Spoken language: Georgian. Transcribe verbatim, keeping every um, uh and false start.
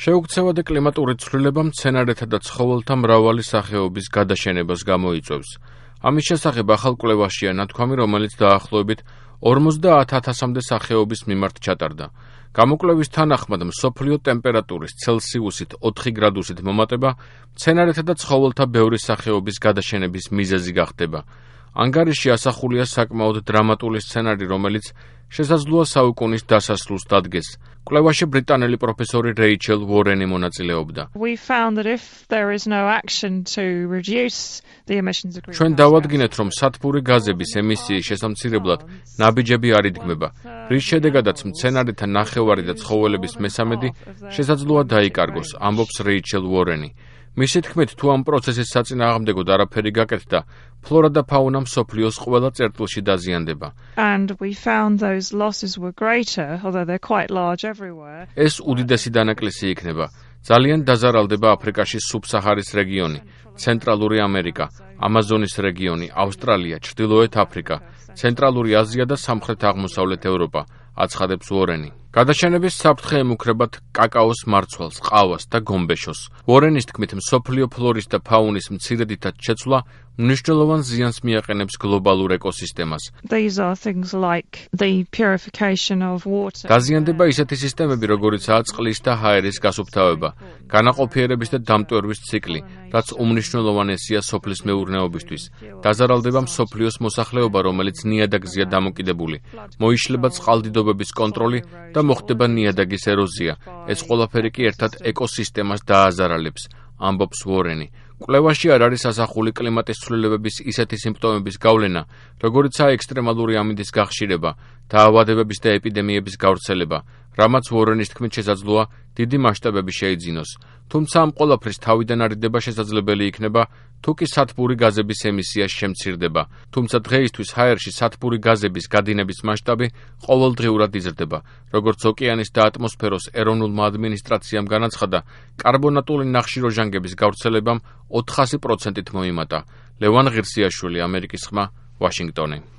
შეუქცევადი კლიმატური ცვლილება მცენარეთა და ცხოველთა მრავალი სახეობის გადაშენებას გამოიწვევს. ამის შესახებ ახალ კვლევაშია ნათქვამი, რომელიც დაახლოებით ორმოცდაათ ათასამდე სახეობის მიმართ ჩატარდა. გამოკვლევის თანახმად მსოფლიო ტემპერატურის ცელსიუსით ოთხი გრადუსით მომატება მცენარეთა და ცხოველთა ბევრი სახეობის გადაშენების მიზეზი გახდება. ანგარიშში ასახულია საკმაოდ დრამატული სცენარი, რომელიც შესაძლოა საუკუნის დასასრულს დადგეს. კვლევაში ბრიტანელი პროფესორი რეიჩელ უორენი მონაწილეობდა. ჩვენ დავადგინეთ, რომ სათბური გაზების ემისიის შესამცირებლად ნაბიჯები არ იდგმება, რის შედეგადაც მცენარეთა ნახევარი და ცხოველების მესამედი შესაძლოა დაიკარგოს, ამბობს რეიჩელ უორენი. მისი თქმით, თუ ამ პროცესის საწინააღმდეგოდ არაფერი გაკეთდა, ფლორა და ფაუნა მსოფლიოს ყველა წერტილში დაზიანდება. ეს უდიდესი დანაკლისი იქნება. ძალიან დაზარალდება აფრიკაში სუბსაჰარის რეგიონი, ცენტრალური ამერიკა, ამაზონის რეგიონი, ავსტრალია, ჩრდილოეთ აფრიკა, ცენტრალური აზია და სამხრეთ-აღმოსავლეთ ევროპა, აცხადებს უორენი. გადაშენების საფრთხე ემუქრებათ კაკაოს მარცვალს, ყავას და გომბეშოს. უორენის თქმით, მსოფლიო ფლორის და ფაუნის მცირედითად შეცვლა მნიშვნელოვან ზიანს მიაყენებს გლობალურ ეკოსისტემას. დაზიანდება ისეთი სისტემები, როგორიცაა წყლის და ჰაერის გასუფთავება, განაყოფიერების და დამტვერვის ციკლი, რაც უმნიშვნელოვანესია სოფლის მეურნეობისთვის. დაზარალდება მსოფლიოს მოსახლეობა, რომელიც ნიადაგზეა დამოკიდებული. მოიშლება წყალდიდობების კონტროლი და მოხდება ნიადაგის ეროზია. ეს ყველაფერი კი ერთად ეკოსისტემას დააზარალებს, ამბობს უორენი. კვლევაში არ არის ასახული კლიმატის ცვლილებების ისეთი სიმპტომების გავლენა, როგორიცაა ექსტრემალური ამინდის გახშირება, დაავადებების და ეპიდემიების გავრცელება, რამაც უორენის თქმით შესაძლოა დიდი მასშტაბები შეიძინოს. თუმცა ამ ყველაფრის თავიდან არიდება შესაძლებელი იქნება, თუ კი სათბური გაზების ემისია შემცირდება. თუმცა დღეისთვის ჰაერში სათბური გაზების გადინების მასშტაბი ყოველდღიურად იზრდება. როგორც ოკეანის და ატმოსფეროს ეროვნულმა ადმინისტრაციამ განაცხადა, კარბონატული ნახშირორჟანგების გავრცელებამ ოთხასი პროცენტით მოიმატა. ლევან ღირსიაშვილი, ამერიკის ხმა, ვაშინგტონი.